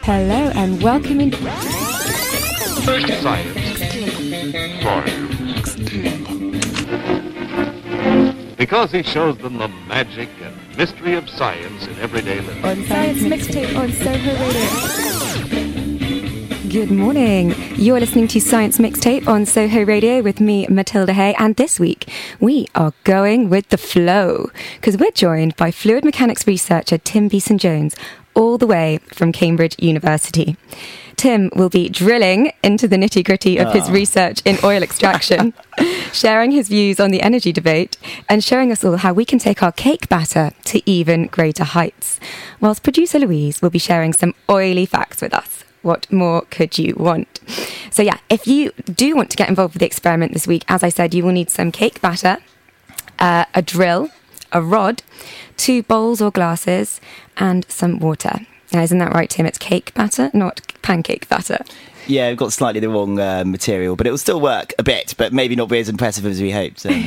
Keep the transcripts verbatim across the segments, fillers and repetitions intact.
Hello and welcome in. Science. Science. Because he shows them the magic and mystery of science in everyday living. On Science Mixtape on Soho Radio. Good morning. You're listening to Science Mixtape on Soho Radio with me, Matilda Hay, and this week we are going with the flow because we're joined by fluid mechanics researcher Tim Beeson-Jones, all the way from Cambridge University. Tim will be drilling into the nitty-gritty of oh. his research in oil extraction, sharing his views on the energy debate, and showing us all how we can take our cake batter to even greater heights. Whilst producer Louise will be sharing some oily facts with us. What more could you want? So yeah, if you do want to get involved with the experiment this week, as I said, you will need some cake batter, uh, a drill, a rod, two bowls or glasses, and some water. Now, isn't that right, Tim? It's cake batter, not pancake batter. Yeah, we've got slightly the wrong uh, material, but it will still work a bit, but maybe not be as impressive as we hoped. So.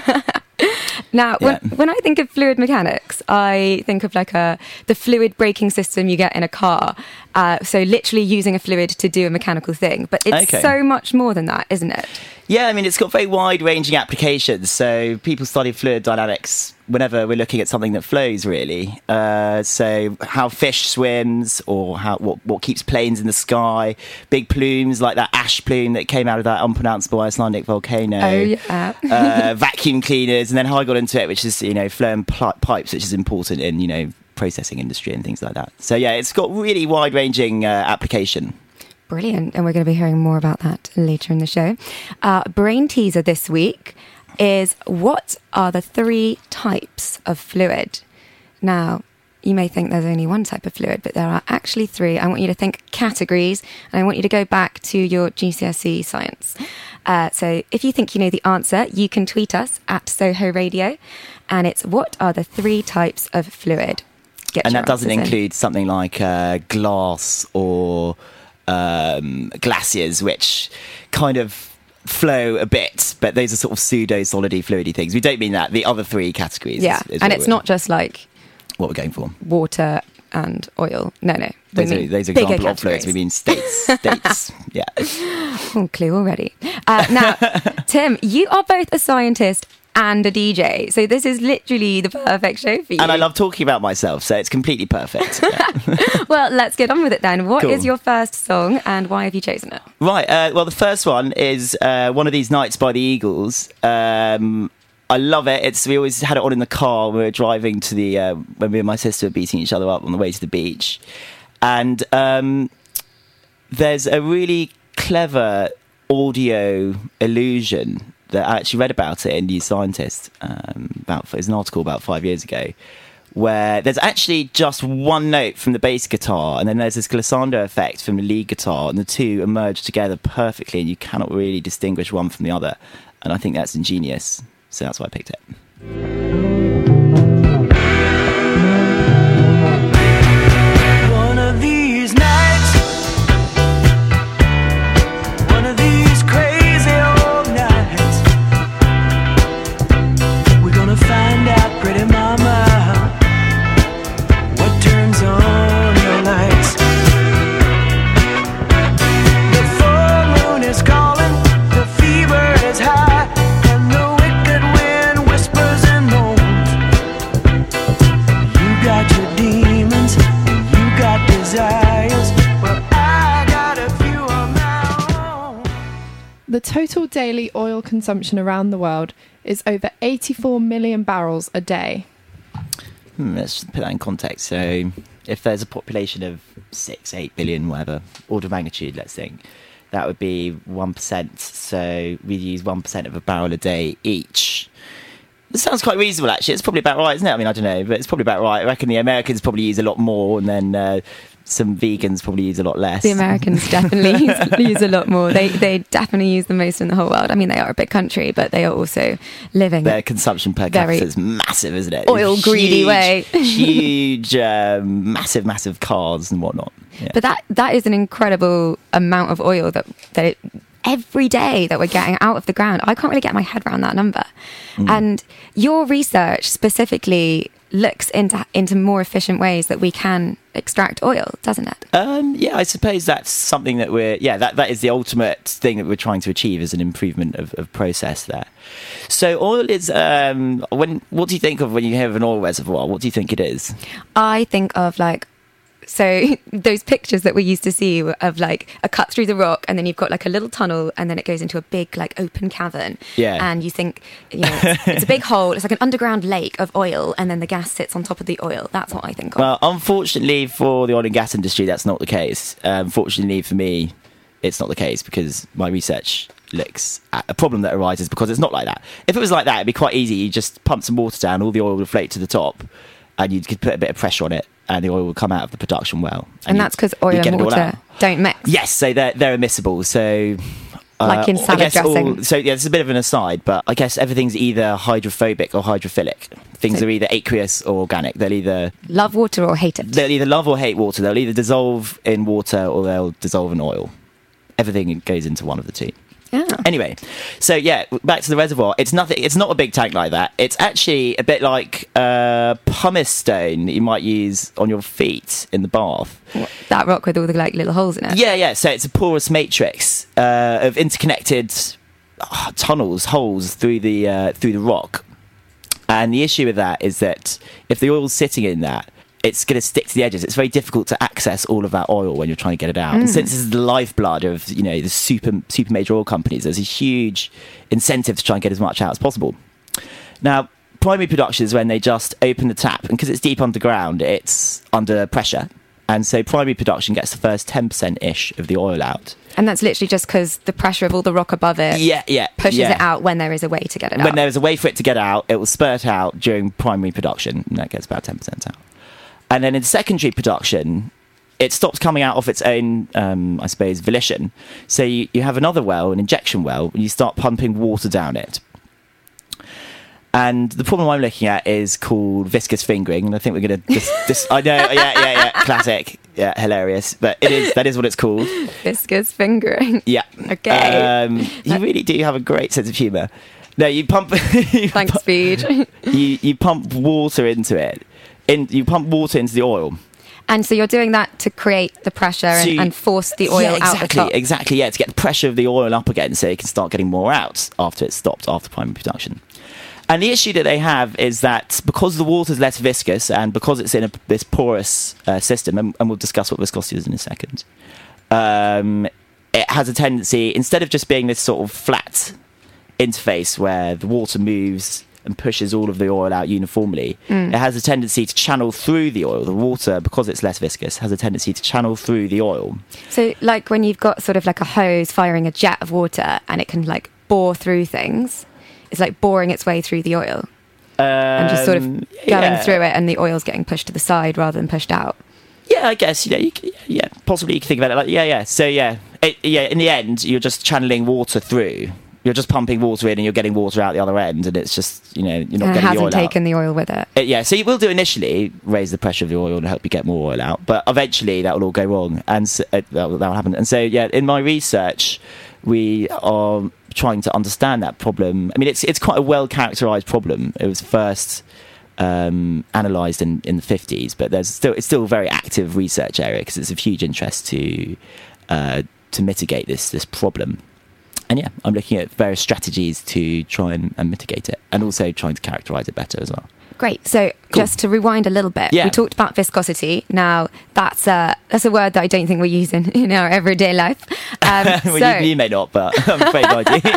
Now, yeah. when, when I think of fluid mechanics, I think of like a the fluid braking system you get in a car. Uh, so literally using a fluid to do a mechanical thing. But it's okay. so much more than that, isn't it? Yeah, I mean, it's got very wide-ranging applications. So people study fluid dynamics whenever we're looking at something that flows, really. Uh, so how fish swims, or how what, what keeps planes in the sky, big plumes like that ash plume that came out of that unpronounceable Icelandic volcano. Oh, yeah. uh, vacuum cleaners, and then how I got into it, which is, you know, flowing pl- pipes, which is important in, you know, processing industry and things like that. So, yeah, it's got really wide-ranging uh, application. Brilliant. And we're going to be hearing more about that later in the show. Uh, brain teaser this week is, what are the three types of fluid? Now, you may think there's only one type of fluid, but there are actually three. I want you to think categories, and I want you to go back to your G C S E science. Uh, so if you think you know the answer, you can tweet us at Soho Radio, and it's, what are the three types of fluid? Get and that doesn't in. include something like uh, glass or um, glaciers, which kind of flow a bit, but those are sort of pseudo-solidy, fluidy things. We don't mean that. The other three categories. Yeah, is, is and it's not just like what we're going for. Water and oil. No, no. Those are, those are example of fluids. We mean states. States. Yeah. Oh, clue already. Uh, now, Tim, you are both a scientist and a D J, so this is literally the perfect show for you. And I love talking about myself, so it's completely perfect. Yeah. Well, let's get on with it then. What cool. is your first song, and why have you chosen it? Right. Uh, well, the first one is uh, One of These Nights by the Eagles. Um, I love it. It's we always had it on in the car when we were driving to the uh, when me and my sister were beating each other up on the way to the beach, and um, there's a really clever audio illusion that I actually read about it in New Scientist. Um, about there's an article about five years ago where there's actually just one note from the bass guitar, and then there's this glissando effect from the lead guitar, and the two emerge together perfectly, and you cannot really distinguish one from the other. And I think that's ingenious. So that's why I picked it. One of these nights, one of these crazy old nights, we're gonna find out, pretty mama, what turns on your lights. The full moon is calling, the fever is high, and the wicked wind whispers and moans. You got your demons, and you got desires, but I got a few of my own. The total daily oil consumption around the world is over eighty-four million barrels a day. Hmm, let's put that in context. So if there's a population of six, eight billion, whatever, order of magnitude, let's think, that would be one percent. So we use one percent of a barrel a day each. This sounds quite reasonable, actually. It's probably about right, isn't it? I mean, I don't know, but it's probably about right. I reckon the Americans probably use a lot more, and then uh, some vegans probably use a lot less. The Americans definitely use, use a lot more. They they definitely use the most in the whole world. I mean, they are a big country, but they are also living Their consumption per capita is massive, isn't it? Oil greedy huge, way. huge, um, massive, massive cars and whatnot. Yeah. But that that is an incredible amount of oil that that it, every day that we're getting out of the ground. I can't really get my head around that number. Mm. And your research specifically looks into into more efficient ways that we can extract oil, doesn't it? Um, yeah, I suppose that's something that we're, yeah, that, that is the ultimate thing that we're trying to achieve, is an improvement of, of process there. So oil is, um, when, what do you think of when you have an oil reservoir? What do you think it is? I think of like, so those pictures that we used to see of like a cut through the rock, and then you've got like a little tunnel, and then it goes into a big like open cavern. Yeah. And you think, you know, it's, it's a big hole. It's like an underground lake of oil, and then the gas sits on top of the oil. That's what I think of. Well, unfortunately for the oil and gas industry, that's not the case. Um, fortunately for me, it's not the case, because my research looks at a problem that arises because it's not like that. If it was like that, it'd be quite easy. You just pump some water down, all the oil would float to the top, and you could put a bit of pressure on it, and the oil will come out of the production well. And, and that's because oil and water don't mix. Yes, so they're, they're immiscible. So, uh, like in salad dressing. All, so, yeah, it's a bit of an aside, but I guess everything's either hydrophobic or hydrophilic. Things so, are either aqueous or organic. They'll either love water or hate it. They'll either love or hate water. They'll either dissolve in water or they'll dissolve in oil. Everything goes into one of the two. Yeah. Anyway, so yeah, back to the reservoir. It's nothing. It's not a big tank like that. It's actually a bit like a pumice stone that you might use on your feet in the bath. What, that rock with all the like little holes in it. Yeah, yeah. So it's a porous matrix uh, of interconnected uh, tunnels, holes through the uh, through the rock. And the issue with that is that if the oil's sitting in that, it's going to stick to the edges. It's very difficult to access all of that oil when you're trying to get it out. Mm. And since this is the lifeblood of, you know, the super super major oil companies, there's a huge incentive to try and get as much out as possible. Now, primary production is when they just open the tap, and because it's deep underground, it's under pressure. And so primary production gets the first ten percent-ish of the oil out. And that's literally just because the pressure of all the rock above it yeah, yeah, pushes yeah. it out when there is a way to get it when out. When there is a way for it to get out, it will spurt out during primary production, and that gets about ten percent out. And then in secondary production, it stops coming out of its own, um, I suppose, volition. So you, you have another well, an injection well, and you start pumping water down it. And the problem I'm looking at is called viscous fingering, and I think we're going to just, just... I know, yeah, yeah, yeah, classic, yeah, hilarious. But it is, that is what it's called. Viscous fingering. Yeah. Okay. Um, you really do have a great sense of humour. No, you pump... you Thanks, pu- Speed. you, you pump water into it. In, you pump water into the oil. And so you're doing that to create the pressure and, to, and force the oil yeah, exactly, out the top. Exactly, yeah, to get the pressure of the oil up again so it can start getting more out after it's stopped, after primary production. And the issue that they have is that because the water is less viscous and because it's in a, this porous uh, system, and, and we'll discuss what viscosity is in a second, um, it has a tendency, instead of just being this sort of flat interface where the water moves and pushes all of the oil out uniformly, mm. it has a tendency to channel through the oil. The water, because it's less viscous, has a tendency to channel through the oil. So like when you've got sort of like a hose firing a jet of water and it can like bore through things, it's like boring its way through the oil. Um, and just sort of going yeah. through it, and the oil's getting pushed to the side rather than pushed out. Yeah, I guess, you know, you can, yeah, possibly you can think about it like, yeah, yeah. So, yeah, it, yeah, in the end, you're just channeling water through. You're just pumping water in and you're getting water out the other end, and it's just, you know, you're not and getting the oil out. It hasn't taken the oil with it. it. Yeah, so you will do initially raise the pressure of the oil and help you get more oil out, but eventually that will all go wrong, and so, uh, that will happen. And so, yeah, in my research, we are trying to understand that problem. I mean, it's it's quite a well-characterised problem. It was first um, analysed in, in the fifties, but there's still it's still a very active research area because it's of huge interest to uh, to mitigate this this problem. And yeah, I'm looking at various strategies to try and, and mitigate it, and also trying to characterise it better as well. Great. So cool. Just to rewind a little bit, yeah. we talked about viscosity. Now, that's a, that's a word that I don't think we use in, in our everyday life. Um, well, so, you, you may not, but I'm afraid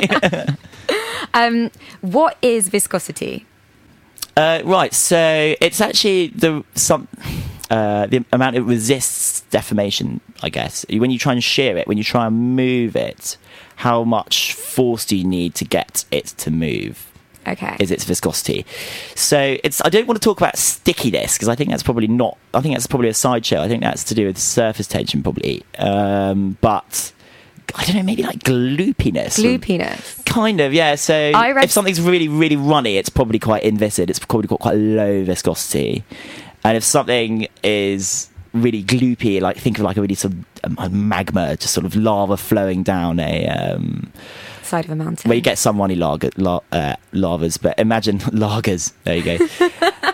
I do. um, what is viscosity? Uh, right, so it's actually the some uh, the amount it resists deformation, I guess. When you try and shear it, when you try and move it, how much force do you need to get it to move? Okay. Is its viscosity. So it's. I don't want to talk about stickiness because I think that's probably not. I think that's probably a sideshow. I think that's to do with surface tension, probably. Um, but I don't know. Maybe like gloopiness. Gloopiness. Kind of, yeah. So I read if something's really, really runny, it's probably quite inviscid. It's probably got quite low viscosity. And if something is really gloopy, like think of like a really sort of a magma, just sort of lava flowing down a. Um, side of a mountain where you get some runny lager, la, uh, lavas, but imagine lagers. There you go.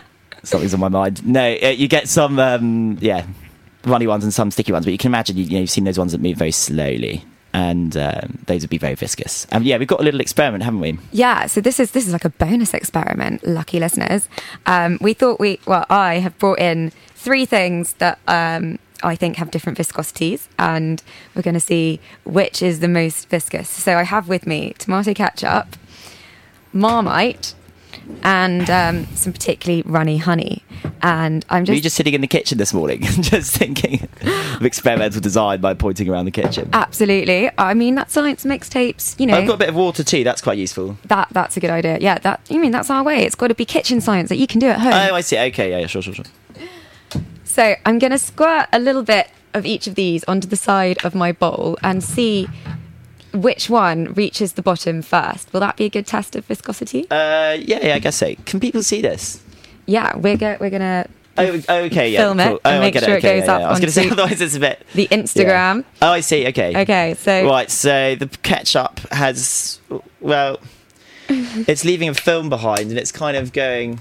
Something's on my mind. No, uh, you get some, um, yeah, runny ones and some sticky ones, but you can imagine, you, you know, you've seen those ones that move very slowly, and um, those would be very viscous. And yeah, we've got a little experiment, haven't we? Yeah, so this is this is like a bonus experiment, lucky listeners. Um, we thought we, well, I have brought in three things that um, I think have different viscosities, and we're going to see which is the most viscous. So I have with me tomato ketchup, Marmite, and um, some particularly runny honey. And I'm Were just you just sitting in the kitchen this morning, just thinking of experimental design by pointing around the kitchen? absolutely. I mean, that science mixtapes, you know, I've got a bit of water too. That's quite useful. that that's a good idea. Yeah, that you mean that's our way. It's got to be kitchen science that you can do at home. Oh, I see. Okay, yeah, yeah, sure, sure, sure. So I'm going to squirt a little bit of each of these onto the side of my bowl and see which one reaches the bottom first. Will that be a good test of viscosity? Uh, yeah, yeah, I guess so. Can people see this? Yeah, we're go- we're gonna Oh, oh, okay, yeah. film it cool. and oh, I make get sure it okay, goes yeah, up yeah. I was going to say, onto otherwise it's a bit... the Instagram. Yeah. Oh, I see, okay. Okay, so Right, so the ketchup has, well, it's leaving a film behind, and it's kind of going...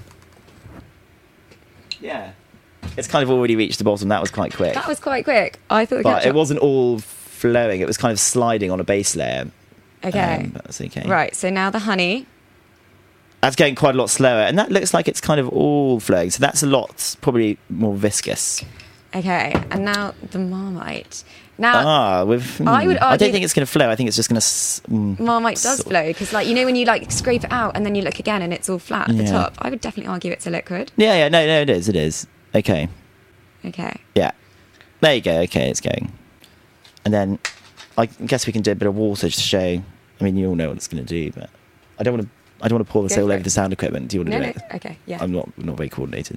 Yeah. It's kind of already reached the bottom. That was quite quick. that was quite quick. I thought the But ketchup. it wasn't all flowing. It was kind of sliding on a base layer. Okay, Um, that's okay. right. So now the honey. That's going quite a lot slower, and that looks like it's kind of all flowing. So that's a lot, probably more viscous. Okay, and now the Marmite. Now Ah, with. Uh, I would I argue- don't think it's going to flow. I think it's just going to. Mm, Marmite does sort- flow because, like, you know, when you like scrape it out and then you look again and it's all flat at the Yeah. top. I would definitely argue it's a liquid. Yeah, yeah, no, no, it is, it is. Okay, Okay. yeah. There you go. Okay, it's going. And then, I guess we can do a bit of water to show. I mean, you all know what it's going to do, but I don't want to. I don't want to pour this Go all for over it. the sound equipment. Do you want to No, do no. it? Okay. Yeah. I'm not not very coordinated.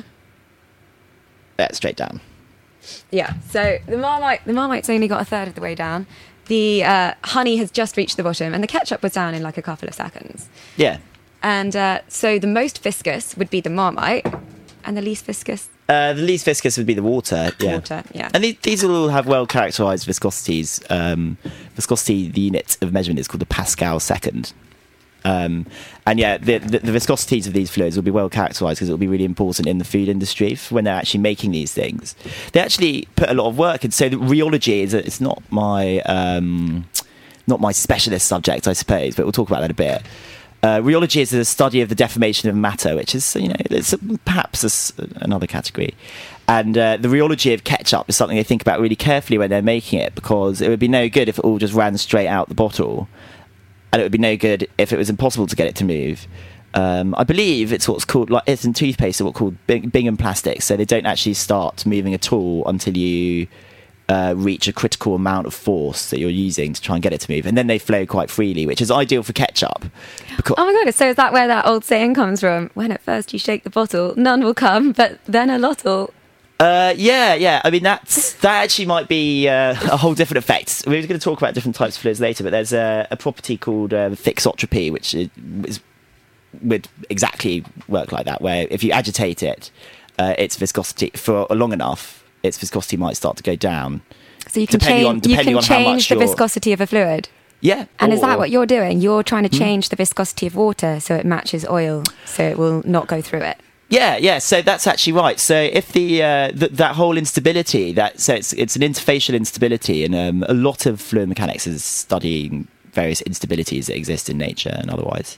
Yeah, straight down. Yeah. So the Marmite, the Marmite's only got a third of the way down. The uh, honey has just reached the bottom, and the ketchup was down in like a couple of seconds. Yeah. And uh, so the most viscous would be the Marmite, and the least viscous, Uh, the least viscous would be the water. Yeah. water. Yeah. And these, these will all have well characterized viscosities. Um, viscosity, the unit of measurement is called the Pascal second. Um, and yeah, the, the, the viscosities of these fluids will be well characterized because it will be really important in the food industry for when they're actually making these things. They actually put a lot of work in. So the rheology is it's not my um, not my specialist subject, I suppose, but we'll talk about that a bit. Uh, rheology is the study of the deformation of matter, which is, you know, it's perhaps a s another category. And uh, the rheology of ketchup is something they think about really carefully when they're making it, because it would be no good if it all just ran straight out the bottle, and it would be no good if it was impossible to get it to move. Um, I believe it's what's called, like, it's in toothpaste, what's called Bing- Bingham plastics, so they don't actually start moving at all until you Uh, reach a critical amount of force that you're using to try and get it to move, and then they flow quite freely, which is ideal for ketchup. Because Oh my god! So is that where that old saying comes from? When at first you shake the bottle, none will come, but then a lot'll. uh, yeah, yeah. I mean, that's that actually might be uh, a whole different effect. We're going to talk about different types of fluids later, but there's a, a property called uh, thixotropy, which is, is would exactly work like that, where if you agitate it, uh, its viscosity for long enough, its viscosity might start to go down. So you can Depending change. on- You depending can on how change much the you're- viscosity of a fluid. Yeah. And is that or- what you're doing? You're trying Hmm? to change the viscosity of water so it matches oil, so it will not go through it. Yeah, yeah. So that's actually right. So if the, uh, th- that whole instability, that so it's it's an interfacial instability, and um, a lot of fluid mechanics is studying various instabilities that exist in nature and otherwise.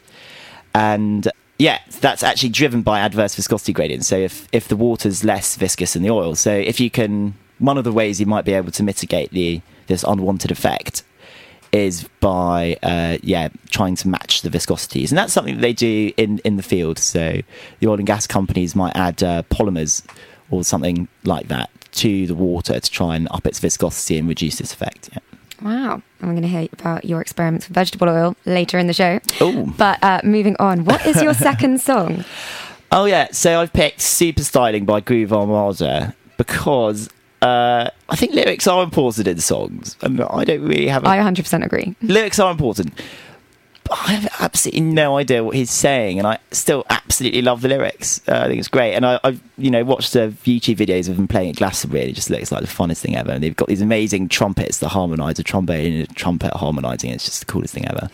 And yeah, that's actually driven by adverse viscosity gradients. So if if the water's less viscous than the oil, so if you can, one of the ways you might be able to mitigate the this unwanted effect is by uh, yeah trying to match the viscosities, and that's something that they do in in the field. So the oil and gas companies might add uh, polymers or something like that to the water to try and up its viscosity and reduce this effect. Yeah. Wow. I'm going to hear about your experiments with vegetable oil later in the show. Oh. But uh, moving on, what is your second song? Oh yeah, so I've picked Super Styling by Groove Armada because uh, I think lyrics are important in songs, and I don't really have a I one hundred percent agree. lyrics are important, but I have absolutely no idea what he's saying, and I still absolutely absolutely love the lyrics. Uh, I think it's great, and I, I've you know watched the YouTube videos of them playing at Glastonbury. And it just looks like the funnest thing ever. And they've got these amazing trumpets that harmonise, a trombone and a trumpet harmonising. It's just the coolest thing ever.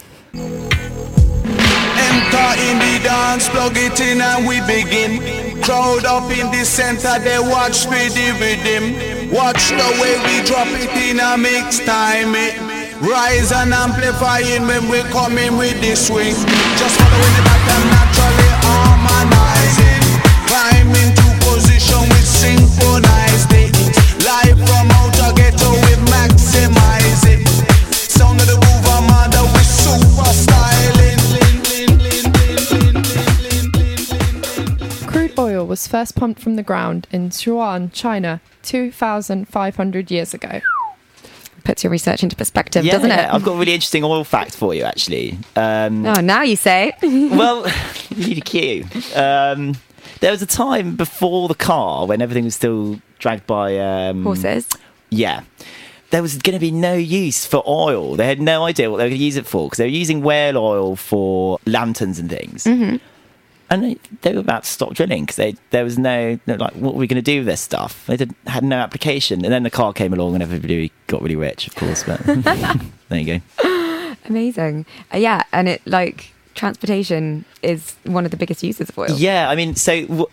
Enter in the dance, plug it in and we begin. Crowd up in the center, they watch for the rhythm. Watch the way we drop it in a mix time. It rise and amplifying when we come in with the swing. Just following the pattern, naturally harmonizing. Climb into position with synchronized it. Live from outer ghetto, we maximize it. Sound of the groove, I'm under with super styling. Crude oil was first pumped from the ground in Sichuan, China, two thousand five hundred years ago. Puts your research into perspective, Yeah, doesn't yeah. it? I've got a really interesting oil fact for you, actually. Um, Oh, now you say. well, you need a cue. Um, there was a time before the car when everything was still dragged by um, Horses. Yeah. There was going to be no use for oil. They had no idea what they were going to use it for because they were using whale oil for lanterns and things. Mm-hmm. And they, they were about to stop drilling because there was no, no, like, what are we going to do with this stuff? They did, had no application. And then the car came along and everybody got really rich, of course. But there you go. Amazing. Uh, yeah, and it, like, transportation is one of the biggest uses of oil. Yeah, I mean, so w-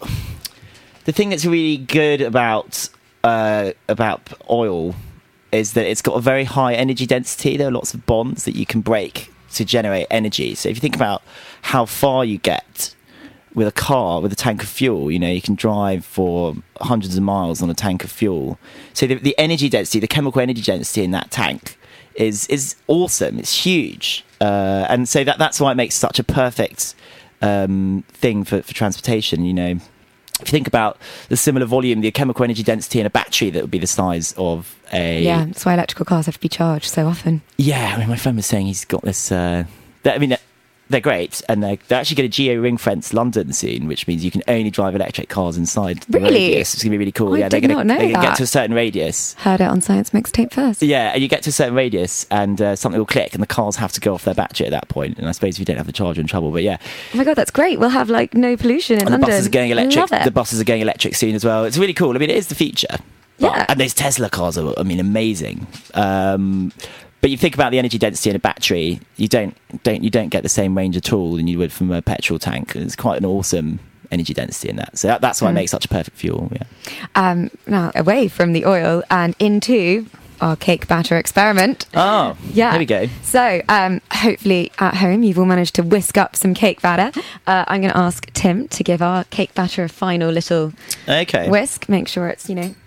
the thing that's really good about uh, about oil is that it's got a very high energy density. There are lots of bonds that you can break to generate energy. So if you think about how far you get with a car, with a tank of fuel, you know, you can drive for hundreds of miles on a tank of fuel. So the, the energy density, the chemical energy density in that tank is is awesome. It's huge. Uh, and so that that's why it makes such a perfect um, thing for, for transportation, you know. If you think about the similar volume, the chemical energy density in a battery, that would be the size of a... Yeah, that's why electrical cars have to be charged so often. Yeah, I mean, my friend was saying he's got this... Uh, that, I mean, they're great, and they're, they're actually going to geo-ring-fence London soon, which means you can only drive electric cars inside the Really? radius. It's going to be really cool. I yeah, did they're going not know to get that. to a certain radius. Heard it on Science Mixtape first. Yeah, and you get to a certain radius, and uh, something will click, and the cars have to go off their battery at that point. And I suppose if you don't have the charger, in trouble. But yeah, Oh my God, that's great. We'll have, like, no pollution in and London. the buses are going electric. Love it. The buses are going electric soon as well. It's really cool. I mean, it is the future. But, Yeah. and those Tesla cars are, I mean, amazing. Um, but you think about the energy density in a battery, you don't don't you don't get the same range at all than you would from a petrol tank. It's quite an awesome energy density in that. So that, that's why Mm. it makes such a perfect fuel. Yeah. Um, now, away from the oil and into our cake batter experiment. Oh, Yeah. There we go. So, um, hopefully at home you've all managed to whisk up some cake batter. Uh, I'm going to ask Tim to give our cake batter a final little Okay. whisk. Make sure it's, you know,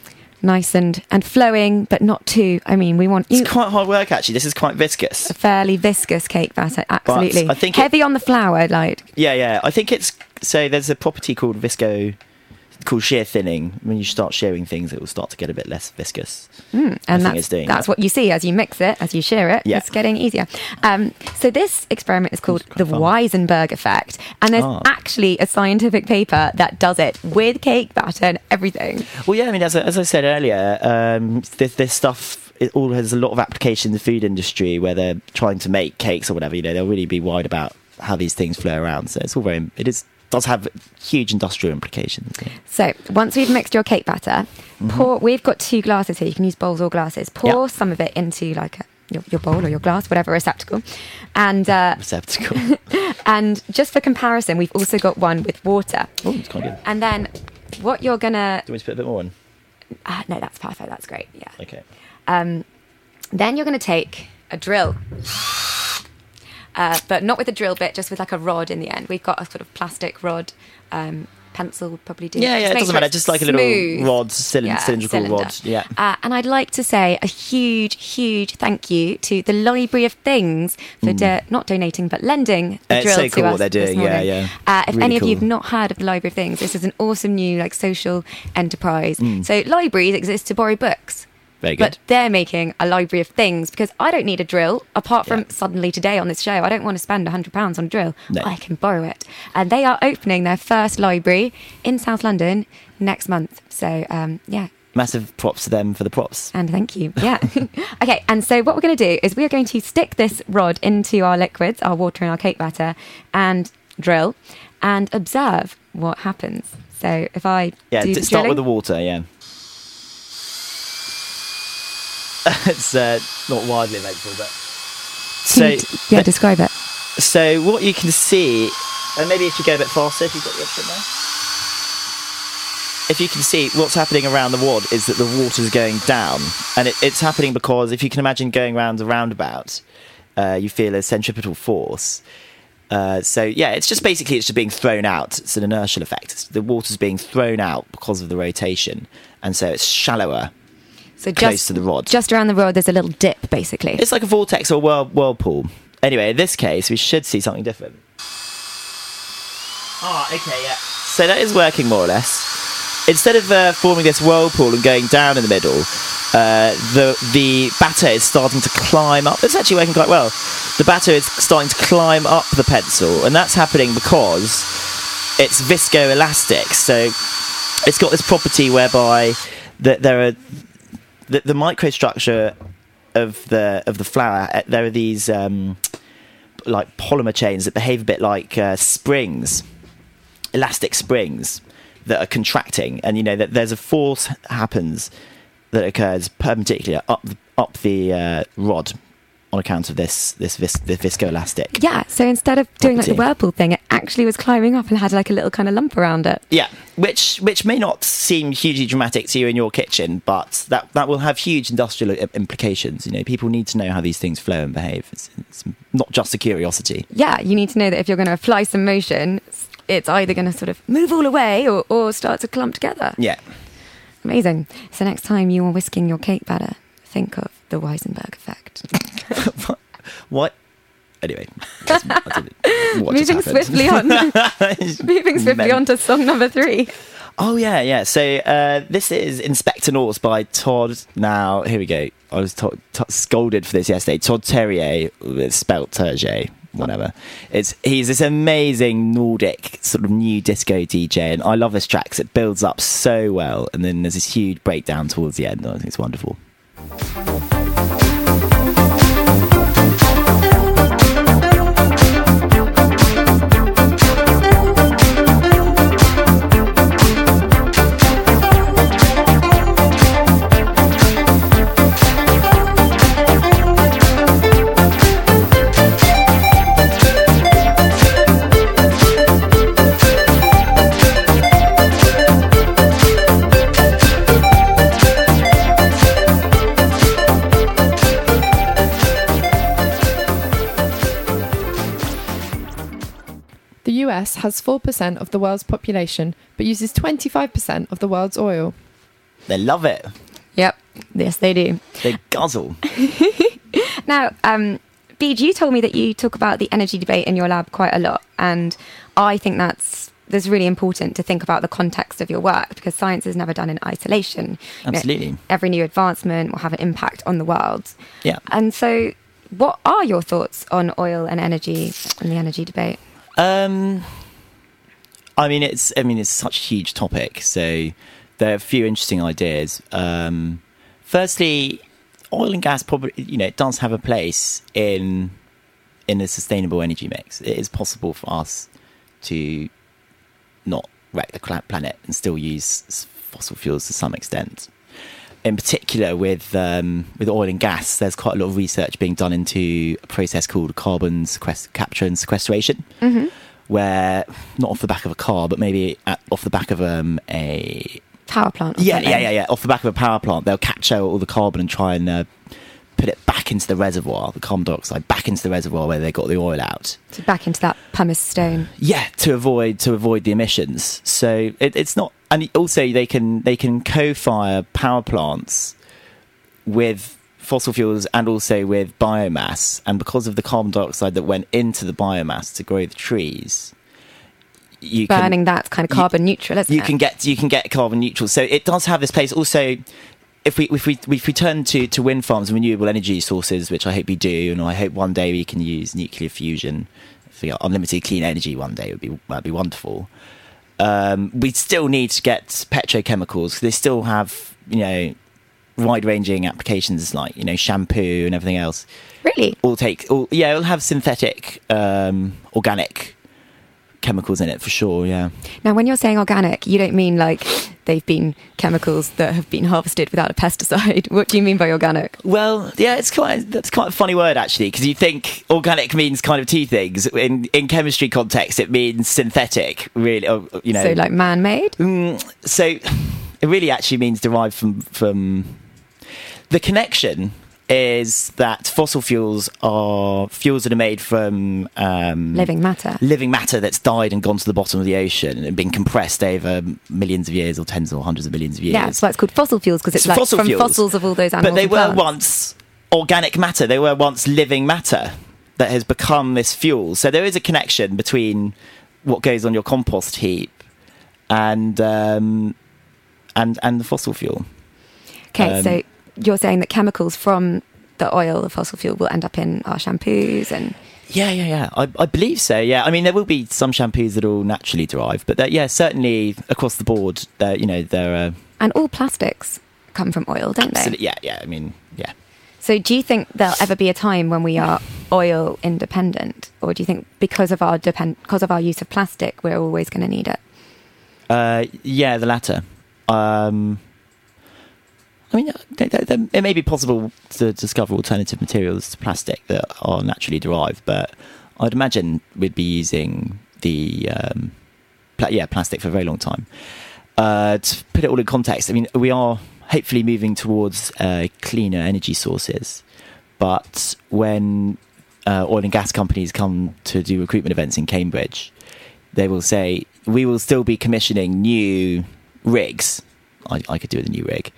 nice and, and flowing, but not too. I mean, we want you It's quite hard work, actually. This is quite viscous. a fairly viscous cake batter. Absolutely. I think it- heavy on the flour, like. Yeah, yeah. I think it's... So there's a property called visco... called shear thinning. When you start shearing things, it will start to get a bit less viscous. Mm, I and think that's, it's doing that's that. what you see as you mix it, as you shear it. Yeah. It's getting easier. Um, so this experiment is called quite the fun. Weisenberg effect. And there's Ah. actually a scientific paper that does it with cake batter and everything. Well, yeah, I mean, as, I- as I said earlier, um, this, this stuff, it all has a lot of application in the food industry where they're trying to make cakes or whatever. You know, they'll really be worried about how these things flow around. So it's all very... It is does have huge industrial implications. Yeah. So once we've mixed your cake batter, pour. We've got two glasses here. You can use bowls or glasses. Pour Mm-hmm. Yeah. some of it into like a, your, your bowl or your glass, whatever receptacle, and uh, Receptacle. and just for comparison, we've also got one with water. Oh, it's quite good. And then what you're gonna Do you want me to put a bit more in? uh, no, that's perfect. That's great. Yeah. Okay. Um, then you're going to take a drill, uh, but not with a drill bit, just with like a rod in the end. We've got a sort of plastic rod. Um, pencil would probably do. Yeah, Just yeah, it make doesn't sure matter. it's Just like a smooth. little rod, cylind- Yeah, cylindrical cylinder. rod. Yeah. Uh, and I'd like to say a huge, huge thank you to the Library of Things for do- not donating but lending the Uh, it's drill so to cool us what they're this doing, yeah, morning. yeah. Uh, if Really any of you cool. have not heard of the Library of Things, this is an awesome new like social enterprise. Mm. So libraries exist to borrow books. Very good. But they're making a library of things because I don't need a drill apart from Yeah. suddenly today on this show. I don't want to spend one hundred pounds on a drill. No. I can borrow it. And they are opening their first library in South London next month. So, um, yeah. Massive props to them for the props. And thank you. Yeah. Okay. And so what we're going to do is we are going to stick this rod into our liquids, our water and our cake batter, and drill. and observe what happens. So if I Yeah, do d- the start drilling, with the water, yeah. It's uh, not widely available, but... So, Can you d- yeah, describe it. so what you can see, and maybe if you go a bit faster, if you've got the option there. If you can see, what's happening around the wad is that the water's going down. And it, it's happening because if you can imagine going round a roundabout, uh, you feel a centripetal force. Uh, so, yeah, it's just basically it's just being thrown out. It's an inertial effect. It's, the water's being thrown out because of the rotation. And so it's shallower. So Close just, to the rod. just around the rod, there's a little dip, basically. It's like a vortex or whirl- whirlpool. Anyway, in this case, we should see something different. Ah, okay, yeah. So that is working more or less. Instead of uh, forming this whirlpool and going down in the middle, uh, the the batter is starting to climb up. It's actually working quite well. The batter is starting to climb up the pencil, and that's happening because it's viscoelastic. So it's got this property whereby the, there are the, the microstructure of the of the flour. uh, There are these um, like polymer chains that behave a bit like uh, springs, elastic springs that are contracting, and you know that there's a force happens that occurs perpendicular up the, up the uh, rod on account of this this vis- the viscoelastic. Yeah, so instead of doing like the Property. whirlpool thing, it actually was climbing up and had like a little kind of lump around it. Yeah, which which may not seem hugely dramatic to you in your kitchen, but that that will have huge industrial i- implications. You know, people need to know how these things flow and behave. It's, it's not just a curiosity. Yeah, you need to know that if you're going to apply some motion, it's either going to sort of move all away or, or start to clump together. Yeah. Amazing. So next time you are whisking your cake batter, think of the Weisenberg effect. What? Anyway, that's- I didn't- what just Moving happened? swiftly on. Moving swiftly Men- on to song number three. Oh yeah, yeah. So uh, this is Inspector Norse by Todd. Now here we go. I was to- t- scolded for this yesterday. Todd Terrier, it's spelt Terje, whatever. It's he's this amazing Nordic sort of new disco D J, and I love this track 'cause it builds up so well, and then there's this huge breakdown towards the end. I think it's wonderful. The U S has four percent of the world's population, but uses twenty-five percent of the world's oil. They love it. Yep. Yes, they do. They guzzle. Now, um, Beej, you told me that you talk about the energy debate in your lab quite a lot, and I think that's that's really important to think about the context of your work, because science is never done in isolation. You know, Absolutely. every new advancement will have an impact on the world. Yeah. And so, what are your thoughts on oil and energy and the energy debate? Um, I mean, it's I mean, it's such a huge topic. So there are a few interesting ideas. Um, firstly, oil and gas probably, you know, it does have a place in in a sustainable energy mix. It is possible for us to not wreck the cla- planet and still use s- fossil fuels to some extent. In particular, with um, with oil and gas, there's quite a lot of research being done into a process called carbon sequest- capture and sequestration, Mm-hmm. where not off the back of a car, but maybe at, off the back of um, a Power plant. Or yeah, something. yeah, yeah, yeah, off the back of a power plant, they'll capture all the carbon and try and uh, put it back into the reservoir, the carbon dioxide back into the reservoir where they got the oil out. So back into that pumice stone. Yeah, to avoid to avoid the emissions. So it, it's not, and also they can they can co-fire power plants with fossil fuels and also with biomass, and because of the carbon dioxide that went into the biomass to grow the trees, you can, Burning that's kind of carbon neutral, isn't you it? can get you can get carbon neutral. So it does have this place. Also, if we if we if we turn to, to wind farms and renewable energy sources, which I hope we do, and I hope one day we can use nuclear fusion for unlimited clean energy one day, would be that'd be wonderful. Um, we still need to get petrochemicals. They still have, you know, wide-ranging applications like, you know, shampoo and everything else. Really? All take all, yeah, it'll have synthetic, um, organic chemicals in it for sure. Yeah. Now, when you're saying organic, you don't mean like they've been chemicals that have been harvested without a pesticide. What do you mean by organic? Well, yeah, it's quite that's quite a funny word actually, because you think organic means kind of two things. In in chemistry context, it means synthetic, really. Or, you know, So like man-made? Mm, so it really actually means derived from from the connection is that fossil fuels are fuels that are made from um, Living matter. living matter that's died and gone to the bottom of the ocean and been compressed over millions of years or tens or hundreds of millions of years. Yeah, that's why it's called fossil fuels, because it's So like fossil from fuels. fossils of all those animals. But they and were plants. once organic matter. They were once living matter that has become this fuel. So there is a connection between what goes on your compost heap and um, and and the fossil fuel. Okay, um, so you're saying that chemicals from the oil, the fossil fuel, will end up in our shampoos and... Yeah, yeah, yeah. I, I believe so. Yeah, I mean there will be some shampoos that are all naturally derived, but that, yeah, certainly across the board, they're, you know, there are And all plastics come from oil, don't they? yeah, yeah. I mean, yeah. So do you think there'll ever be a time when we are oil independent, or do you think because of our depend because of our use of plastic, we're always going to need it? Uh, yeah, the latter. Um, I mean, th- th- th- it may be possible to discover alternative materials to plastic that are naturally derived, but I'd imagine we'd be using the um, pla- yeah plastic for a very long time. Uh, to put it all in context, I mean, we are hopefully moving towards uh, cleaner energy sources, but when uh, oil and gas companies come to do recruitment events in Cambridge, they will say, we will still be commissioning new rigs. I, I could do with a new rig.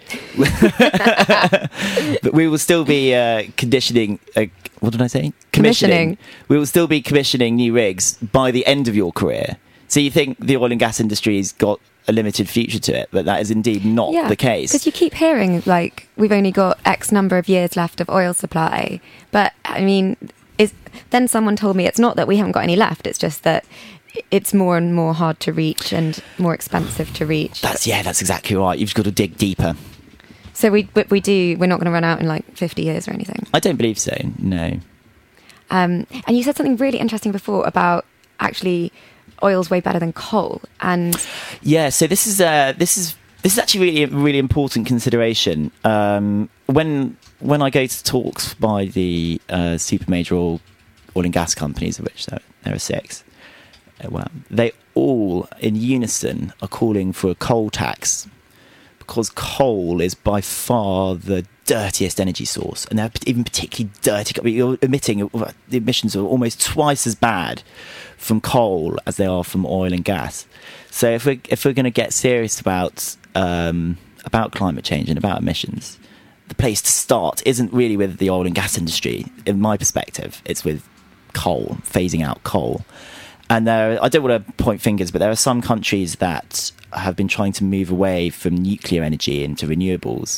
But we will still be uh, conditioning... Uh, what did I say? Commissioning. We will still be commissioning new rigs by the end of your career. So you think the oil and gas industry's got a limited future to it, but that is indeed not Yeah, the case. because you keep hearing, like, we've only got X number of years left of oil supply. But, I mean, is then someone told me it's not that we haven't got any left, it's just that it's more and more hard to reach and more expensive to reach. That's yeah, that's exactly right. You've got to dig deeper. So we but we do. We're not going to run out in like fifty years or anything. I don't believe so. No. Um, and you said something really interesting before about actually oil's way better than coal. And Yeah. So this is uh, this is this is actually really a really important consideration. Um, when when I go to talks by the uh, super major oil, oil and gas companies, of which there, there are six. Well, they all in unison are calling for a coal tax, because coal is by far the dirtiest energy source, and they're even particularly dirty. You're emitting the emissions are almost twice as bad from coal as they are from oil and gas. So if we if we're going to get serious about um, about climate change and about emissions, the place to start isn't really with the oil and gas industry. In my perspective, it's with coal, phasing out coal. And there, I don't want to point fingers, but there are some countries that have been trying to move away from nuclear energy into renewables,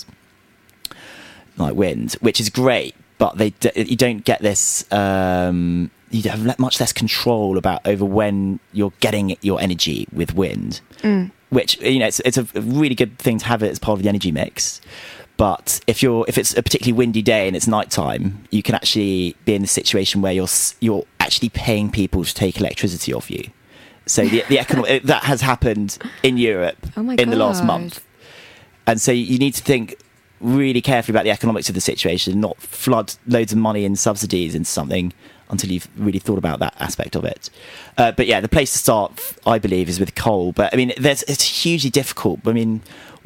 like wind, which is great. But they, d- you don't get this. Um, you have le- much less control about over when you're getting your energy with wind, mm. which you know it's, it's a really good thing to have it as part of the energy mix. But if you're if it's a particularly windy day and it's nighttime, you can actually be in the situation where you're you're actually paying people to take electricity off you. So the the economic that has happened in Europe Oh my in the last God. month, and so you need to think really carefully about the economics of the situation, not flood loads of money in subsidies into something until you've really thought about that aspect of it. Uh, but yeah, the place to start, I believe, is with coal. But I mean, there's, it's hugely difficult. I mean,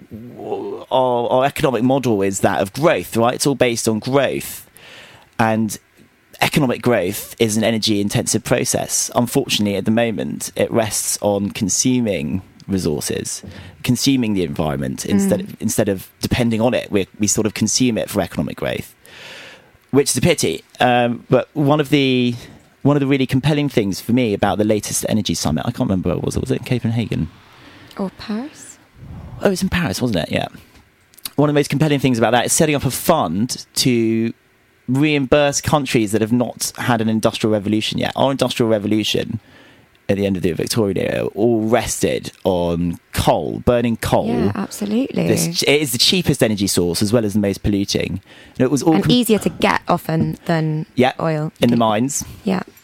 our, our economic model is that of growth, right? It's all based on growth. And economic growth is an energy-intensive process. Unfortunately, at the moment, it rests on consuming resources, consuming the environment instead Mm. of, instead of depending on it. We we sort of consume it for economic growth, which is a pity. Um, but one of the one of the really compelling things for me about the latest energy summit, I can't remember where it was. Was it in Copenhagen? Or Paris? Oh, it was in Paris, wasn't it? Yeah. One of the most compelling things about that is setting up a fund to reimburse countries that have not had an industrial revolution yet. Our industrial revolution at the end of the Victorian era all rested on coal, burning coal. Yeah, absolutely. This, it is the cheapest energy source as well as the most polluting. And it was all and com- easier to get often than yeah, oil. in the mines. Yeah.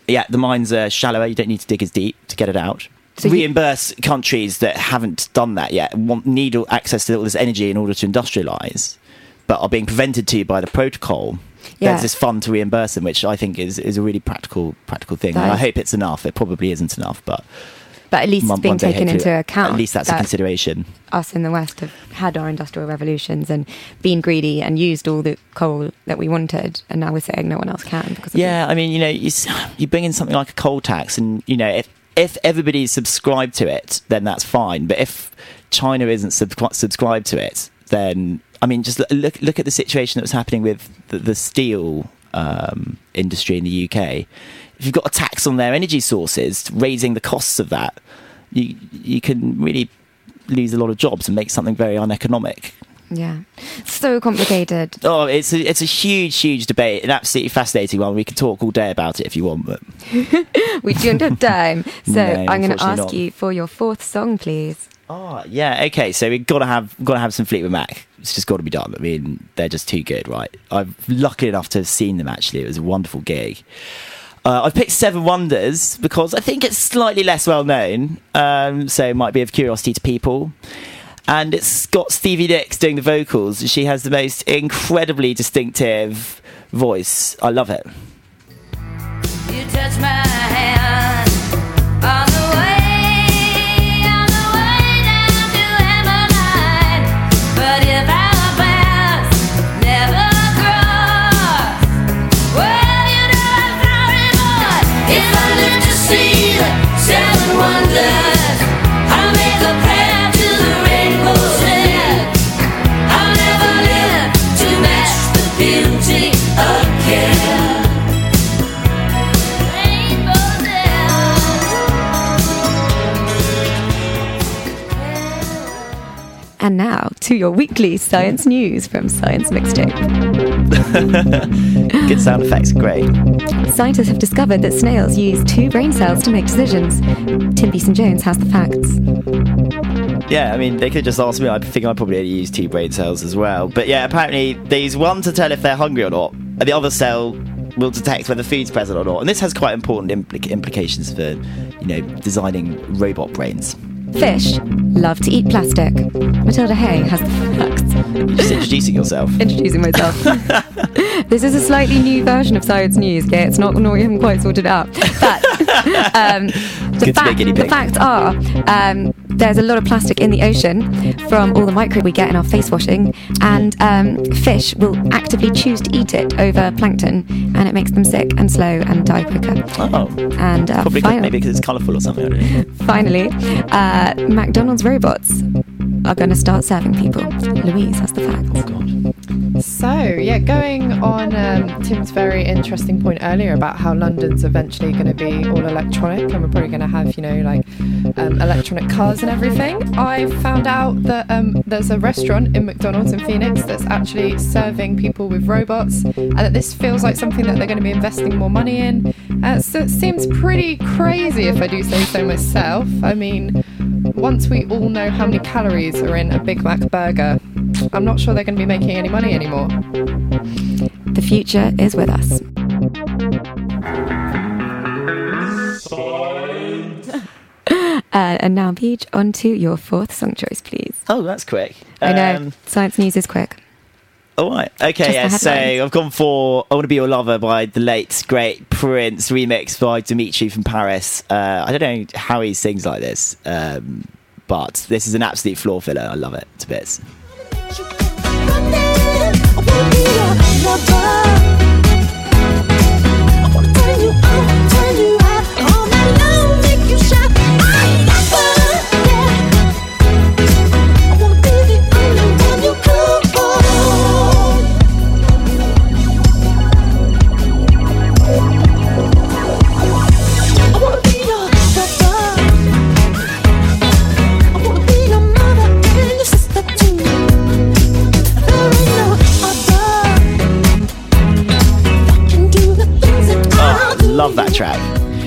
Yeah, the mines are shallower. You don't need to dig as deep to get it out. So you- Reimburse countries that haven't done that yet, want need all access to all this energy in order to industrialise, but are being prevented to by the protocol. Yeah. There's this fund to reimburse them, which I think is, is a really practical practical thing. That And I is- hope it's enough. It probably isn't enough, but But at least one- it's being one day taken hopefully into account. At least that's a that consideration. Us in the West have had our industrial revolutions and been greedy and used all the coal that we wanted, and now we're saying no one else can. Because of Yeah, I mean, you know, you, s- you bring in something like a coal tax, and you know, if if everybody's subscribed to it, then that's fine. But if China isn't subscri- subscribed to it, then I mean, just l- look look at the situation that was happening with the, the steel um, industry in the U K. If you've got a tax on their energy sources, raising the costs of that, you you can really lose a lot of jobs and make something very uneconomic. Yeah, so complicated. Oh, it's a, it's a huge, huge debate, an absolutely fascinating one. We could talk all day about it if you want, but We don't have time, so No, I'm going to unfortunately ask not. you for your fourth song, please. oh yeah, okay. So we've got to have got to have some Fleetwood Mac. It's just got to be done. I mean, they're just too good, right? I'm lucky enough to have seen them. Actually, it was a wonderful gig. Uh, I've picked Seven Wonders because I think it's slightly less well known, um, so it might be of curiosity to people. And it's got Stevie Nicks doing the vocals. She has the most incredibly distinctive voice. I love it. You touch my hand on the way, on the way down to Hammerline. But if our paths never cross, well, you know I'm sorry, boy. If I live to see the seven wonders, I'll make a prayer to the rainbow's end. I'll never live to match the beauty again. And now to your weekly science news from Science Mixtape. Good sound effects, great. Scientists have discovered that snails use two brain cells to make decisions. Tim Beeson-Jones has the facts. Yeah, I mean, they could just ask me. I think I probably only use two brain cells as well. But yeah, apparently they use one to tell if they're hungry or not, and the other cell will detect whether food's present or not. And this has quite important impl- implications for, you know, designing robot brains. Fish love to eat plastic. Matilda Hay has the facts. You're just introducing yourself. Introducing myself. This is a slightly new version of Science News, okay? It's not, no, we haven't quite sorted it out. But um, the, Good to be a fact, guinea the pig. facts are um, there's a lot of plastic in the ocean from all the microbe we get in our face washing, and um, fish will actively choose to eat it over plankton, and it makes them sick and slow and die quicker. Oh, And uh, probably final- maybe because it's colourful or something. I don't know. finally, uh, McDonald's robots are going to start serving people. Louise has the facts. Oh God. So, yeah, going on um, Tim's very interesting point earlier about how London's eventually going to be all electronic and we're probably going to have, you know, like um, electronic cars and everything. I found out that um, there's a restaurant in McDonald's in Phoenix that's actually serving people with robots, and that this feels like something that they're going to be investing more money in. Uh, so it seems pretty crazy, if I do say so myself. I mean, once we all know how many calories are in a Big Mac burger, I'm not sure they're going to be making any money anymore. The future is with us. uh, and now, Peach, on to your fourth song choice, please. Oh, that's quick. I know, Um, science news is quick. All right. Okay. Just Yeah. the So headlines. I've gone for "I Want to Be Your Lover" by the late great Prince, remixed by Dimitri from Paris. Uh, I don't know how he sings like this, um, but this is an absolute floor filler. I love it to bits. Oh, love that track.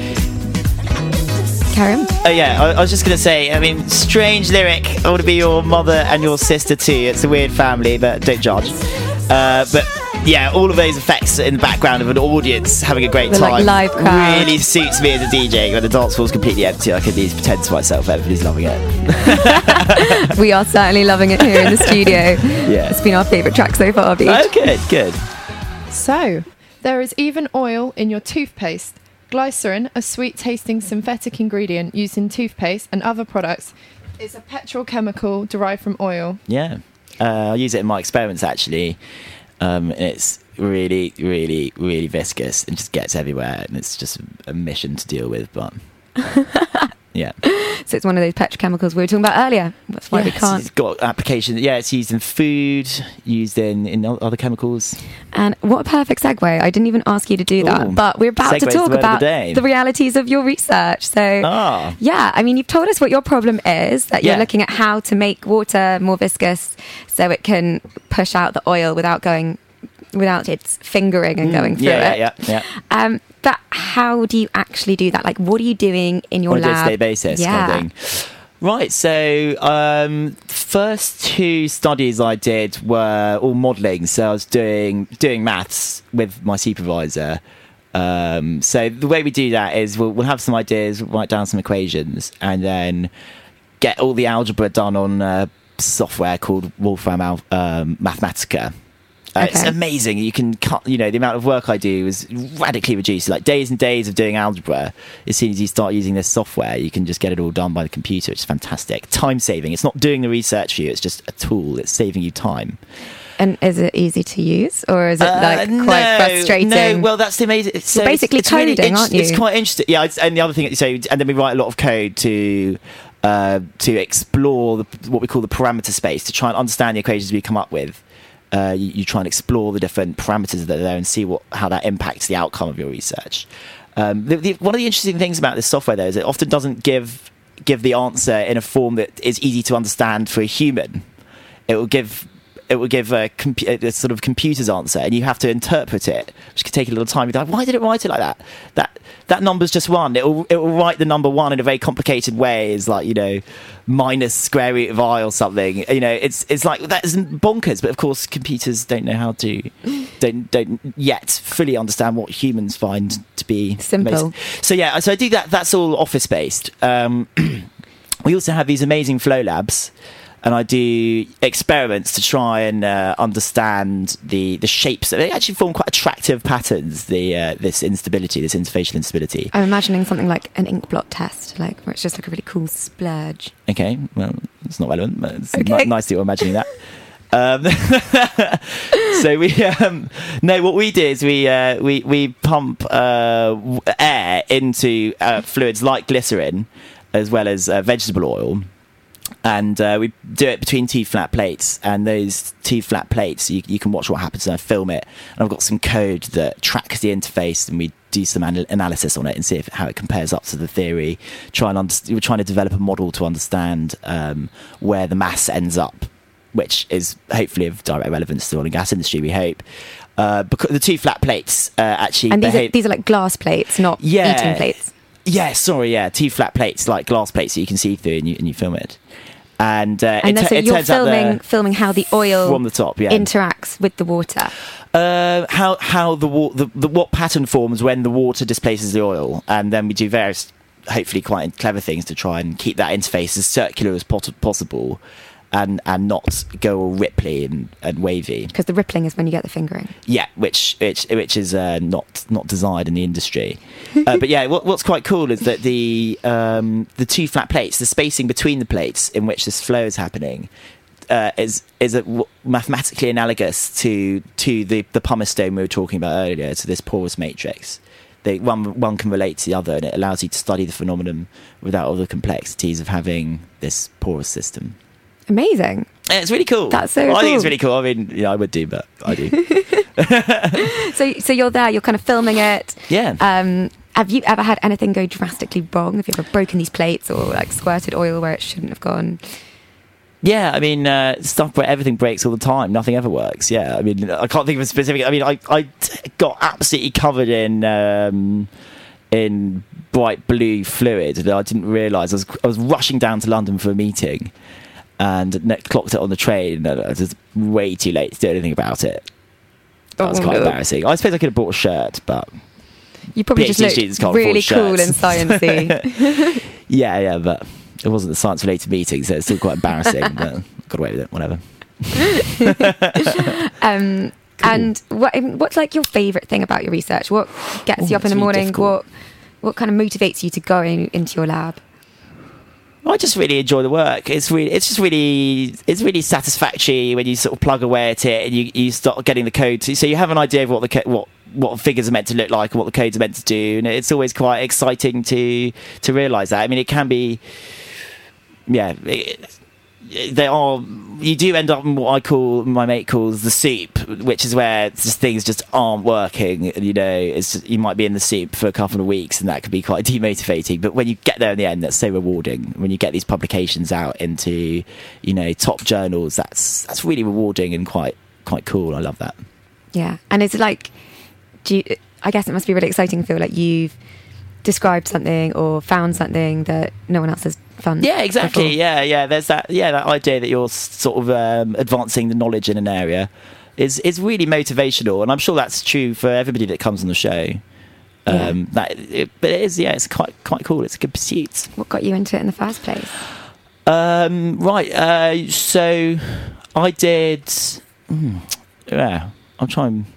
Karen? Oh yeah, I, I was just gonna say. I mean, strange lyric. I want to be your mother and your sister too. It's a weird family, but don't judge. Uh, but yeah, all of those effects in the background of an audience having a great The, time like, live crowd. really suits me as a D J. When the dance floor's completely empty, I can at least pretend to myself everybody's loving it. We are certainly loving it here in the studio. Yeah. It's been our favourite track so far, Beach. Oh, good, good. So, there is even oil in your toothpaste. Glycerin, a sweet-tasting synthetic ingredient used in toothpaste and other products, is a petrochemical derived from oil. Yeah, uh, I use it in my experiments actually. Um, and it's really, really, really viscous and just gets everywhere, and it's just a mission to deal with. But yeah, So it's one of those petrochemicals we were talking about earlier. That's why we Yes, can't. It's got application. Yeah, it's used in food, used in in o- other chemicals. And what a perfect segue. I didn't even ask you to do that, Ooh, but we're about to segue's the talk word of the about day. the realities of your research. So, Ah. yeah, I mean, you've told us what your problem is, that you're Yeah. looking at how to make water more viscous so it can push out the oil without going, without its fingering and going through Mm, yeah, it. yeah, yeah, yeah. Um, but how do you actually do that? Like, what are you doing in your On a lab? day-to-day basis, Yeah. kind of thing. Right, so um, first two studies I did were all modelling. So I was doing doing maths with my supervisor. Um, so the way we do that is we'll, we'll have some ideas, write down some equations, and then get all the algebra done on uh, software called Wolfram Al- um, Mathematica. Uh, It's Okay. amazing. You can cut, you know, the amount of work I do is radically reduced. Like days and days of doing algebra. As soon as you start using this software, you can just get it all done by the computer. It's fantastic. Time saving. It's not doing the research for you. It's just a tool. It's saving you time. And is it easy to use, or is it Uh, like quite no, frustrating? No, well, that's the amazing. So You're basically it's, it's really coding, interest- aren't you? It's quite interesting. Yeah, it's, and the other thing, so and then we write a lot of code to uh, to explore the, what we call the parameter space, to try and understand the equations we come up with. Uh, you, you try and explore the different parameters that are there and see what how that impacts the outcome of your research. Um, the, the, one of the interesting things about this software, though, is it often doesn't give give the answer in a form that is easy to understand for a human. It will give it will give a, compu- a sort of computer's answer, and you have to interpret it, which can take a little time. You're like, why did it write it like that? That that number's just one. It will it will write the number one in a very complicated way. It's like, you know, minus square root of I or something. You know, it's it's like that isn't bonkers. But of course, computers don't know how to don't don't yet fully understand what humans find to be Simple. most- So yeah, so I do that. That's all office based. Um, we also have these amazing flow labs. And I do experiments to try and uh, understand the, the shapes. They actually form quite attractive patterns, the uh, this instability, this interfacial instability. I'm imagining something like an ink blot test, like where it's just like a really cool splurge. Okay, well, it's not relevant, but it's Okay. ni- nice that you're imagining that. Um, so we um, no, what we do is we uh, we we pump uh, w- air into uh, fluids like glycerin, as well as uh, vegetable oil. And uh, we do it between two flat plates, and those two flat plates, you, you can watch what happens, and I film it. And I've got some code that tracks the interface, and we do some anal- analysis on it and see if, how it compares up to the theory. Try and under- we're trying to develop a model to understand um, where the mass ends up, which is hopefully of direct relevance to the oil and gas industry, we hope. Uh, because the two flat plates uh, actually And these behave- are these are like glass plates, not Yeah. eating plates. Yeah, sorry, yeah, two flat plates, like glass plates that you can see through, and you, and you film it. And, uh, And it, then, tu- so it you're turns out filming the- filming how the oil from the top, yeah. interacts with the water. Uh, how how the, wa- the the what pattern forms when the water displaces the oil, and then we do various, hopefully quite clever things to try and keep that interface as circular as pot- possible, and and not go all ripply and, and wavy. Because the rippling is when you get the fingering. Yeah, which which which is uh, not not desired in the industry. Uh, but yeah, what, what's quite cool is that the um, the two flat plates, the spacing between the plates in which this flow is happening, uh, is is a, w- mathematically analogous to to the the pumice stone we were talking about earlier, to this porous matrix. They, one one can relate to the other, and it allows you to study the phenomenon without all the complexities of having this porous system. Amazing. And it's really cool. That's so I think cool. it's really cool. I mean, yeah, I would do, but I do. So so you're there, you're kind of filming it. Yeah. Um, have you ever had anything go drastically wrong? Have you ever broken these plates or like squirted oil where it shouldn't have gone? Yeah, I mean, uh, stuff where everything breaks all the time. Nothing ever works. Yeah, I mean, I can't think of a specific. I mean, I, I t- got absolutely covered in um, in bright blue fluid that I didn't realise. I was I was rushing down to London for a meeting, and ne- clocked it on the train. And I was just way too late to do anything about it. That was Oh, quite no. embarrassing. I suppose I could have bought a shirt, but You probably PhD just students looked can't really afford cool and shirts. sciencey. yeah, yeah, but it wasn't a science-related meeting, so it's still quite embarrassing. But got away with it, whatever. um, And what what's like your favourite thing about your research? What gets Ooh, you up in it's the really morning? difficult. What what kind of motivates you to go in, into your lab? I just really enjoy the work. It's really, it's just really, it's really satisfactory when you sort of plug away at it and you, you start getting the code. To, so you have an idea of what the co- what what figures are meant to look like and what the codes are meant to do, and it's always quite exciting to to realise that. I mean, it can be, yeah. It, they are. You do end up in what I call, my mate calls the soup, which is where just things just aren't working. And you know, it's just, you might be in the soup for a couple of weeks, and that can be quite demotivating. But when you get there in the end, that's so rewarding. When you get these publications out into, you know, top journals, that's that's really rewarding and quite quite cool. I love that. Yeah, and it's like, do you, I guess it must be really exciting to feel like you've described something or found something that no one else has found. Yeah, exactly. before. Yeah, yeah. There's that. Yeah, that idea that you're s- sort of um, advancing the knowledge in an area is is really motivational, and I'm sure that's true for everybody that comes on the show. Um, Yeah. That, it, but it is. Yeah, it's quite quite cool. It's a good pursuit. What got you into it in the first place? Um, right. Uh, so I did. Mm, yeah, I'm trying.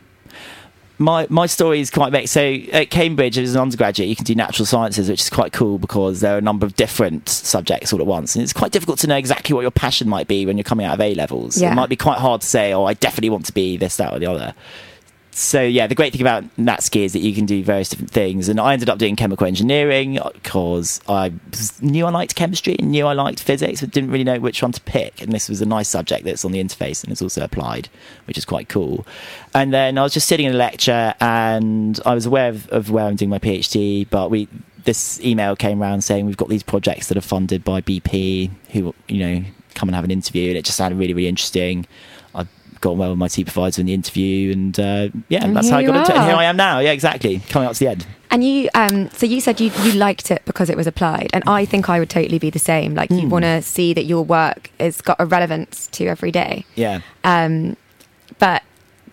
My my story is quite mixed. So at Cambridge, as an undergraduate, you can do natural sciences, which is quite cool because there are a number of different subjects all at once, and it's quite difficult to know exactly what your passion might be when you're coming out of A levels. Yeah. It might be quite hard to say, "Oh, I definitely want to be this, that, or the other." So yeah, the great thing about NatSki is that you can do various different things, and I ended up doing chemical engineering because I was- knew I liked chemistry and knew I liked physics, but didn't really know which one to pick. And this was a nice subject that's on the interface and it's also applied, which is quite cool. And then I was just sitting in a lecture, and I was aware of, of where I'm doing my PhD, but we this email came around saying we've got these projects that are funded by B P, who you know come and have an interview, and it just sounded really really interesting. I got on well with my supervisor in the interview, and uh, yeah, And that's here how I got you into it. And here are. I am now. Yeah, exactly. Coming up to the end. And you, um, so you said you you liked it because it was applied, and I think I would totally be the same. Like you Mm. want to see that your work has got a relevance to every day. Yeah. Um, but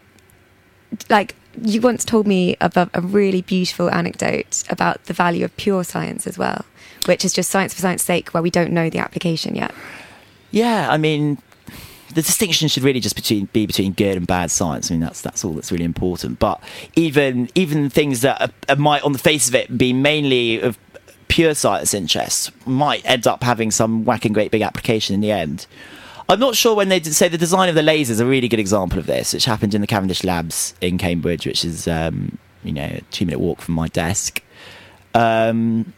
like you once told me of a, a really beautiful anecdote about the value of pure science as well, which is just science for science sake, where we don't know the application yet. Yeah, I mean, the distinction should really just between, be between good and bad science. I mean, that's that's all that's really important. But even even things that are, are might, on the face of it, be mainly of pure science interests, might end up having some whacking great big application in the end. I'm not sure when they did say the design of the lasers is a really good example of this, which happened in the Cavendish Labs in Cambridge, which is um, you know a two minute walk from my desk. Um,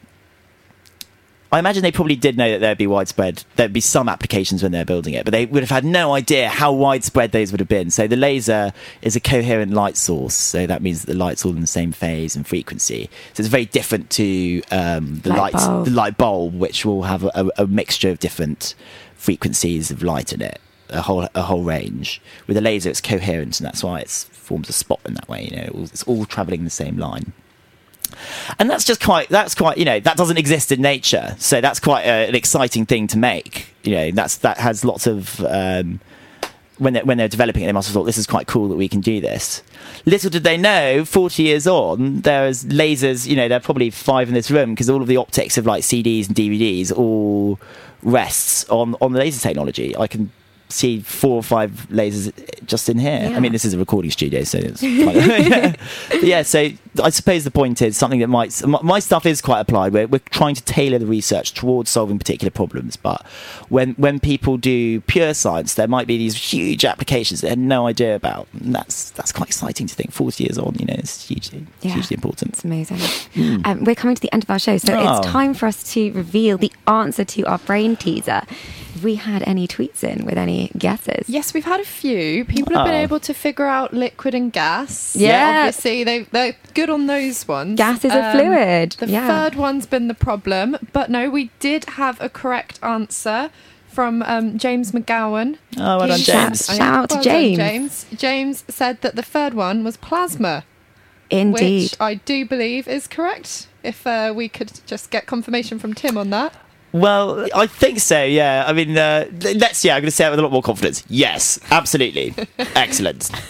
I imagine they probably did know that there'd be widespread, there'd be some applications when they're building it, but they would have had no idea how widespread those would have been. So the laser is a coherent light source, so that means that the light's all in the same phase and frequency. So it's very different to um, the Light light, bulb. the light bulb, which will have a, a, a mixture of different frequencies of light in it, a whole a whole range. With a laser, it's coherent, and that's why it forms a spot in that way. You know, it's all travelling the same line. And that's just quite, that's quite, you know, that doesn't exist in nature. So that's quite a, an exciting thing to make. You know, that's, that has lots of, um, when they're, when they're developing it, they must have thought, this is quite cool that we can do this. Little did they know, forty years on, there's lasers, you know, there are probably five in this room because all of the optics of like C Ds and D V Ds all rests on, on the laser technology. I can see four or five lasers just in here. Yeah. I mean, this is a recording studio, so it's kind of, yeah. But yeah, so I suppose the point is something that might, my, my stuff is quite applied. We're, we're trying to tailor the research towards solving particular problems, but when when people do pure science, there might be these huge applications they had no idea about. And that's that's quite exciting to think forty years on, you know, it's hugely, Yeah. hugely important. It's amazing. Um, we're coming to the end of our show, so Oh. it's time for us to reveal the answer to our brain teaser. Have we had any tweets in with any guesses? Yes, we've had a few. People have been Oh. able to figure out liquid and gas. Yeah. Obviously, they, they're good on those ones. Gas is a Um, fluid. The Yeah. third one's been the problem. But no, we did have a correct answer from um, James McGowan. Oh, well done, He- James. Shout out to Well done, James. James. James said that the third one was plasma, Indeed. which I do believe is correct. If uh, we could just get confirmation from Tim on that. Well, I think so, yeah. I mean, uh, let's, yeah, I'm going to say it with a lot more confidence. Yes, absolutely. Excellent.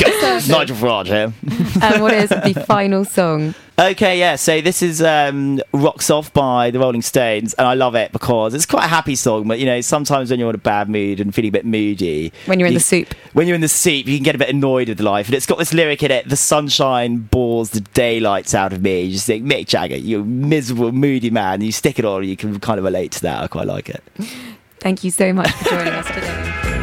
Nigel Farage here. And what is the final song? Okay, yeah, so this is um, Rocks Off by the Rolling Stones, and I love it because it's quite a happy song, but, you know, sometimes when you're in a bad mood and feeling a bit moody... When you're in you, the soup. When you're in the soup, you can get a bit annoyed with life, and it's got this lyric in it, the sunshine bores the daylights out of me. You just think, Mick Jagger, you're a miserable, moody man, you stick it on, you can kind of relate to that. I quite like it. Thank you so much for joining us today.